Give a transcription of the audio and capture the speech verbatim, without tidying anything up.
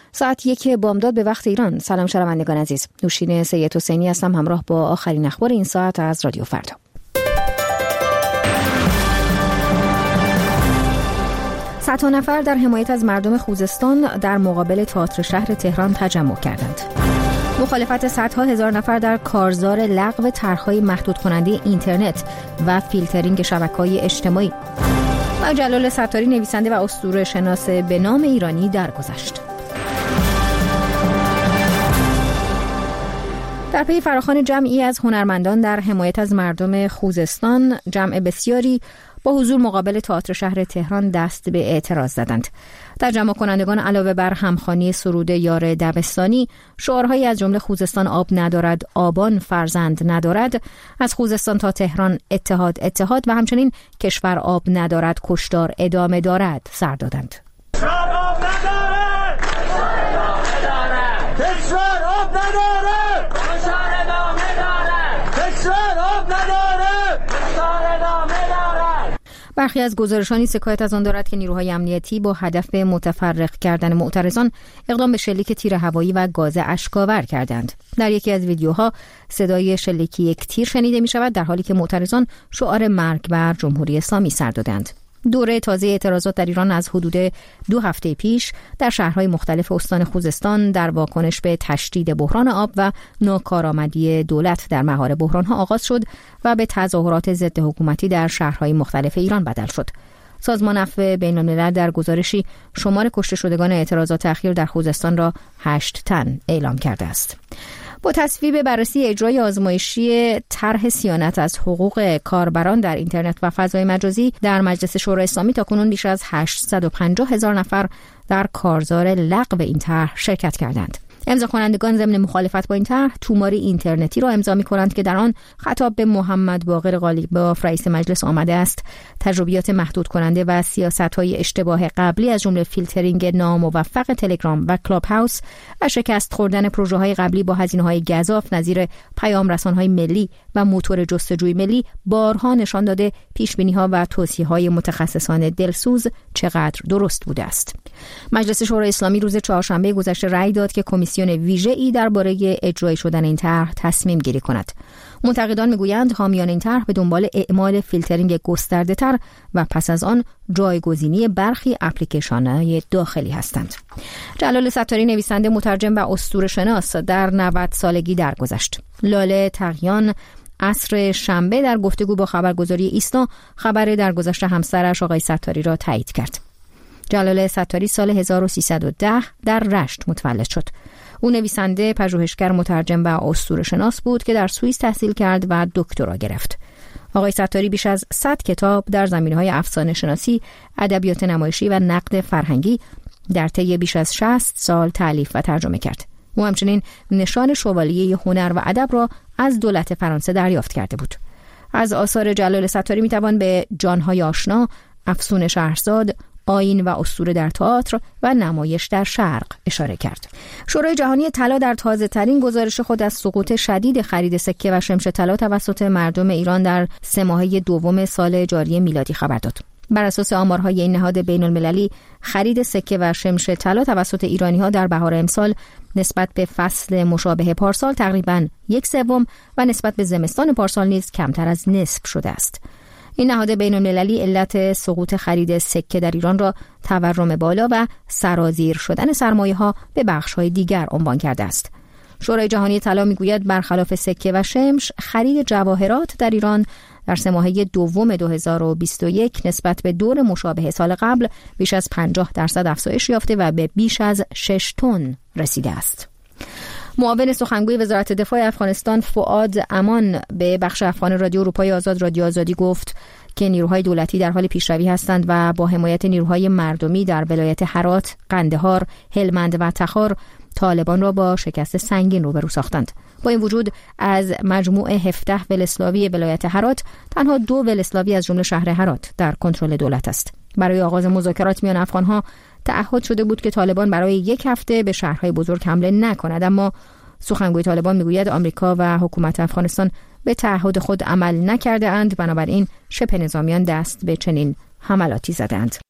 ساعت یک بامداد به وقت ایران. سلام شنوندگان عزیز، نوشین سید حسینی هستم همراه با آخرین اخبار این ساعت از رادیو فردا. صدها نفر در حمایت از مردم خوزستان در مقابل تئاتر شهر تهران تجمع کردند. مخالفت صدها هزار نفر در کارزار لغو طرح‌های محدود کننده اینترنت و فیلترینگ شبکه‌های اجتماعی. و جلال ستاری نویسنده و اسطوره شناس به نام ایرانی درگذشت. در پی فراخوان جمعی از هنرمندان در حمایت از مردم خوزستان، جمع بسیاری با حضور مقابل تئاتر شهر تهران دست به اعتراض زدند. در جمع کنندگان علاوه بر همخوانی سرود یار دبستانی، شعارهایی از جمله خوزستان آب ندارد، آبان فرزند ندارد، از خوزستان تا تهران اتحاد اتحاد و همچنین کشور آب ندارد، کشتار ادامه دارد سر دادند. کشور آب ندارد، کشور آب ندارد، کشور ادامه دارد، کشور آب ندارد، کشور ادامه دارد. برخی از گزارشانی حکایت از آن دارد که نیروهای امنیتی با هدف متفرق کردن معترضان اقدام به شلیک تیر هوایی و گاز اشک‌آور کردند. در یکی از ویدیوها صدای شلیک یک تیر شنیده می شود، در حالی که معترضان شعار مرگ بر جمهوری اسلامی سر دادند. دوره تازه اعتراضات در ایران از حدود دو هفته پیش در شهرهای مختلف استان خوزستان در واکنش به تشدید بحران آب و ناکارآمدی دولت در مهار بحرانها آغاز شد و به تظاهرات ضد حکومتی در شهرهای مختلف ایران بدل شد. سازمان عفو بین‌الملل در گزارشی شمار کشته شدگان اعتراضات اخیر در خوزستان را هشت تن اعلام کرده است. با تصویب بررسی اجرای آزمایشی طرح صیانت از حقوق کاربران در اینترنت و فضای مجازی در مجلس شورای اسلامی، تاکنون بیش از هشتصد و پنجاه هزار نفر در کارزار لغو این طرح شرکت کردند. امضا کنندگان ضمن مخالفت با این طرح توماری اینترنتی را امضا می‌کنند که در آن خطاب به محمد باقر غالیباف رئیس مجلس آمده است تجربیات محدود کننده و سیاست‌های اشتباه قبلی از جمله فیلترینگ ناموفق تلگرام و کلاب هاوس و شکست خوردن پروژه‌های قبلی با هزینه‌های گزاف نظیر پیام رسان‌های ملی و موتور جستجوی ملی بارها نشان داده پیش‌بینی‌ها و توصیه‌های متخصصان دلسوز چقدر درست بوده است. مجلس شورای اسلامی روز چهارشنبه گذشته رأی داد که کمیسیون ویژه‌ای درباره اجرایی شدن این طرح تصمیم گیری کند. منتقدان میگویند حامیان این طرح به دنبال اعمال فیلترینگ گسترده‌تر و پس از آن جایگزینی برخی اپلیکیشن‌های داخلی هستند. جلال ستاری نویسنده، مترجم و اسطوره شناس در نود سالگی درگذشت. لاله تقیان عصر شنبه در گفتگو با خبرگزاری ایسنا خبر درگذشت همسرش آقای ستاری را تایید کرد. جلال ستاری سال هزار و سیصد و ده در رشت متولد شد. او نویسنده، پژوهشگر، مترجم و اسطوره شناس بود که در سوئیس تحصیل کرد و دکترا گرفت. آقای ستاری بیش از صد کتاب در زمینه‌های افسانه شناسی، ادبیات نمایشی و نقد فرهنگی در طی بیش از شصت سال تالیف و ترجمه کرد. او همچنین نشان شوالیه هنر و ادب را از دولت فرانسه دریافت کرده بود. از آثار جلال ستاری میتوان به جان‌های آشنا، افسون شهرزاد، آیین و اسطوره در تئاتر و نمایش در شرق اشاره کرد. شورای جهانی طلا در تازه‌ترین گزارش خود از سقوط شدید خرید سکه و شمش طلا توسط مردم ایران در سه ماهه دوم سال جاری میلادی خبر داد. بر اساس آمارهای این نهاد بین‌المللی، خرید سکه و شمش طلا توسط ایرانی‌ها در بهار امسال نسبت به فصل مشابه پارسال تقریباً یک سوم و نسبت به زمستان پارسال نیز کمتر از نصف شده است. این نهاد بین‌المللی علت سقوط خرید سکه در ایران را تورم بالا و سرازیر شدن سرمایه‌ها به بخش‌های دیگر عنوان کرده است. شورای جهانی طلا میگوید برخلاف سکه و شمش، خرید جواهرات در ایران در سه ماهه دوم دو هزار و بیست و یک نسبت به دور مشابه سال قبل بیش از پنجاه درصد افزایش یافته و به بیش از شش تن رسیده است. معاون سخنگوی وزارت دفاع افغانستان فؤاد امان به بخش افغان رادیو اروپای آزاد رادیو آزادی گفت که نیروهای دولتی در حال پیشروی هستند و با حمایت نیروهای مردمی در ولایت هرات، قندهار، هلمند و تخار طالبان را با شکست سنگین روبرو ساختند. با این وجود از مجموع هفده ولسلاوی ولایت هرات تنها دو ولسلاوی از جمله شهر هرات در کنترل دولت است. برای آغاز مذاکرات میان افغانها تعهد شده بود که طالبان برای یک هفته به شهرهای بزرگ حمله نکند، اما سخنگوی طالبان میگوید آمریکا و حکومت افغانستان به تعهد خود عمل نکرده اند، بنابراین شبه نظامیان دست به چنین حملاتی زدند.